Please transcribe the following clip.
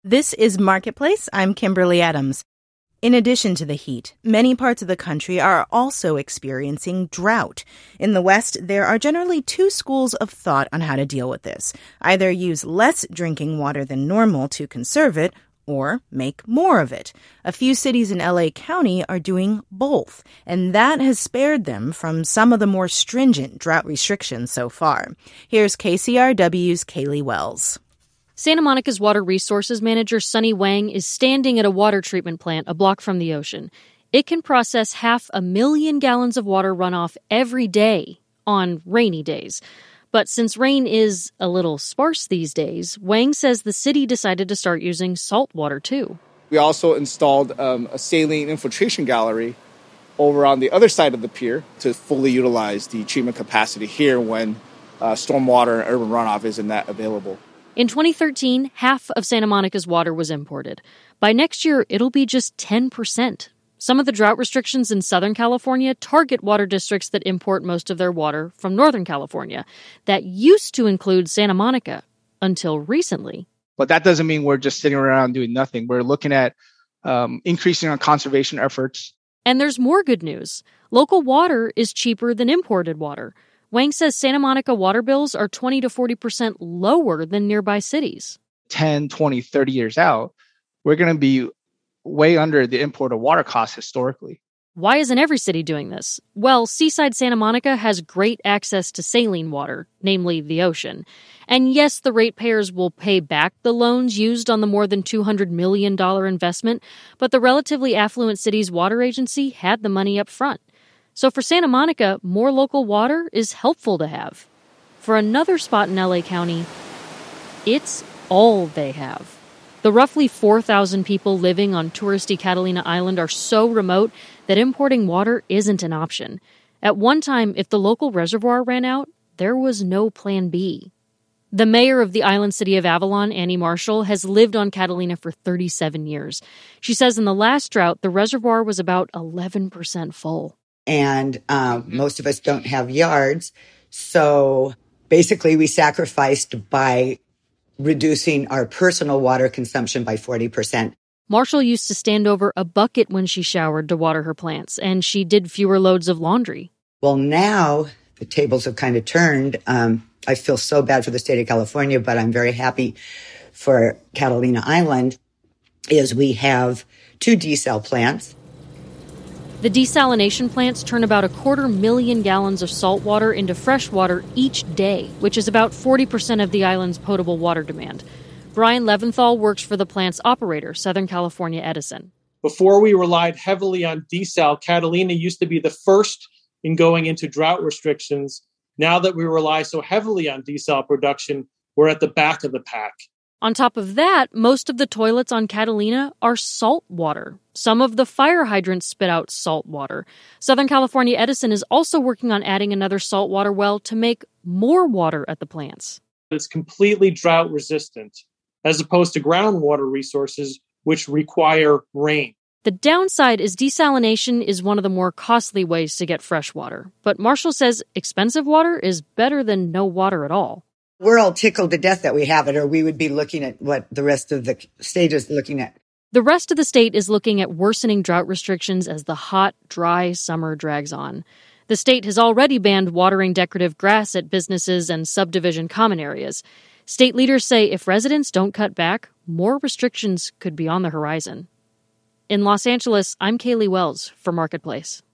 This is Marketplace. I'm Kimberly Adams. In addition to the heat, many parts of the country are also experiencing drought. In the West, there are generally two schools of thought on how to deal with this. Either use less drinking water than normal to conserve it, or make more of it. A few cities in LA County are doing both, and that has spared them from some of the more stringent drought restrictions so far. Here's KCRW's Kaylee Wells. Santa Monica's water resources manager Sunny Wang is standing at a water treatment plant a block from the ocean. It can process 500,000 gallons of water runoff every day on rainy days. But since rain is a little sparse these days, Wang says the city decided to start using salt water too. We also installed a saline infiltration gallery over on the other side of the pier to fully utilize the treatment capacity here when stormwater and urban runoff isn't that available. In 2013, half of Santa Monica's water was imported. By next year, it'll be just 10%. Some of the drought restrictions in Southern California target water districts that import most of their water from Northern California. That used to include Santa Monica until recently. But that doesn't mean we're just sitting around doing nothing. We're looking at increasing our conservation efforts. And there's more good news. Local water is cheaper than imported water. Wang says Santa Monica water bills are 20 to 40% lower than nearby cities. 10, 20, 30 years out, we're going to be way under the imported water costs historically. Why isn't every city doing this? Well, Seaside Santa Monica has great access to saline water, namely the ocean. And yes, the ratepayers will pay back the loans used on the more than $200 million investment, but the relatively affluent city's water agency had the money up front. So for Santa Monica, more local water is helpful to have. For another spot in LA County, it's all they have. The roughly 4,000 people living on touristy Catalina Island are so remote that importing water isn't an option. At one time, if the local reservoir ran out, there was no plan B. The mayor of the island city of Avalon, Annie Marshall, has lived on Catalina for 37 years. She says in the last drought, the reservoir was about 11% full. And most of us don't have yards. So basically we sacrificed by reducing our personal water consumption by 40%. Marshall used to stand over a bucket when she showered to water her plants, and she did fewer loads of laundry. Well, now the tables have kind of turned. I feel so bad for the state of California, but I'm very happy for Catalina Island is we have 2 desal plants. The desalination plants turn about 250,000 gallons of salt water into fresh water each day, which is about 40% of the island's potable water demand. Brian Leventhal works for the plant's operator, Southern California Edison. Before we relied heavily on desal, Catalina used to be the first in going into drought restrictions. Now that we rely so heavily on desal production, we're at the back of the pack. On top of that, most of the toilets on Catalina are salt water. Some of the fire hydrants spit out salt water. Southern California Edison is also working on adding another saltwater well to make more water at the plants. It's completely drought resistant, as opposed to groundwater resources, which require rain. The downside is desalination is one of the more costly ways to get fresh water. But Marshall says expensive water is better than no water at all. We're all tickled to death that we have it, or we would be looking at what the rest of the state is looking at. The rest of the state is looking at worsening drought restrictions as the hot, dry summer drags on. The state has already banned watering decorative grass at businesses and subdivision common areas. State leaders say if residents don't cut back, more restrictions could be on the horizon. In Los Angeles, I'm Kaylee Wells for Marketplace.